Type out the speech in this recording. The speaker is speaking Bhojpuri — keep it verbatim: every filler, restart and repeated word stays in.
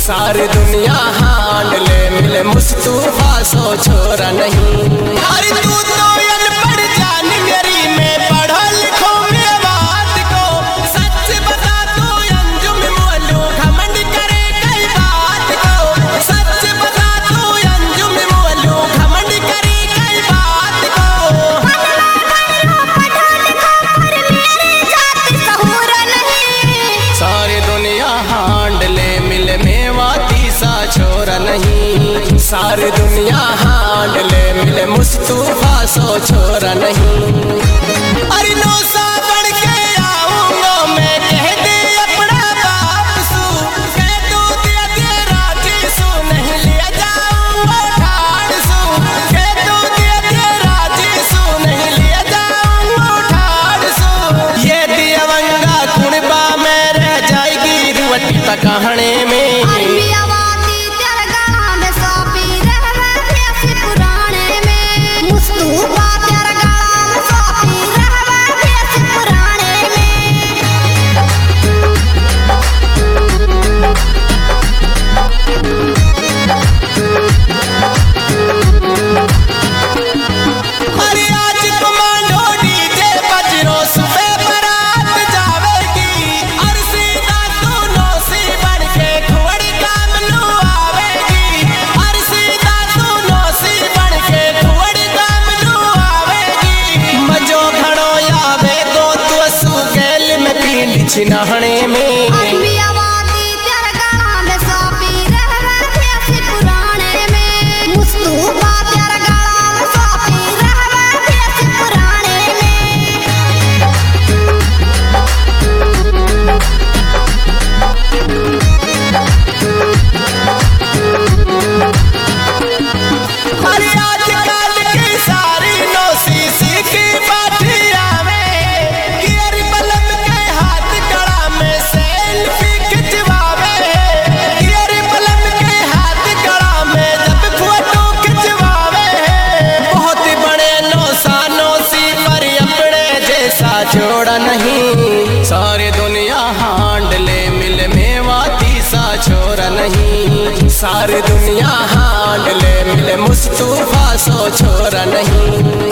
सारी दुनिया हांड ले मिले मुस्तफा सो छोरा नहीं। अरे तू तो अनपढ़ जान मेरी मैं पढ़ो लिखो मेरे बात को सच बता तू अंजुम मोलू घमंड करे कई बात को सच बता तू अंजुम मोलू घमंड करे कई बात को। सारी दुनिया हांड ले मिले मेवाती सा छोरा नहीं। सारी दुनिया हांड ले मिले मुस्तफा सो छोरा नहीं। अरे नो सा बढ़ के आऊंगा मैं कह दे अपना बाप सू कह दू दिया तेरा जीसू नहीं लिया जाऊंगा ठाड़ सू कह दू दिया तेरा जीसू नहीं लिया जाऊंगा ठाड़ सू। ये दियवंगा कुणबा में रह जाएगी रुवटी पकाने में। छिनाहने में छोड़ा नहीं। सारी दुनिया हांड ले मिले मेवाती सा छोरा नहीं। सारी दुनिया हांड ले मिले मुस्तफा सो छोरा नहीं।